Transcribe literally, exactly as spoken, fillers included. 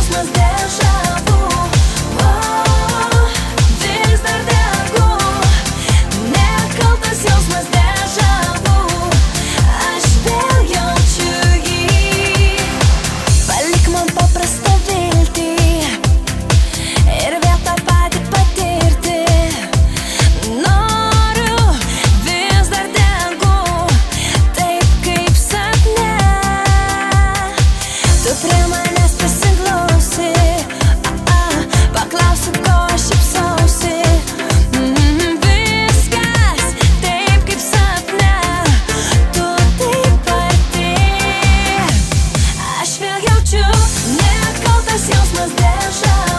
jausmas dežavu. O, vis dar degu, nekaltas jausmas dežavu. Aš vėl jaučiu jį. Palik man paprastą viltį ir vėl tą patį patirti. Noriu, vis dar degu, taip kaip sapne. Tu prie manęs prisiglausi, paklausiu, ko aš šypsausi. Mm, viskas taip kaip sapne, tu taip arti. Aš vėl jaučiu nekaltas jausmas dežavu.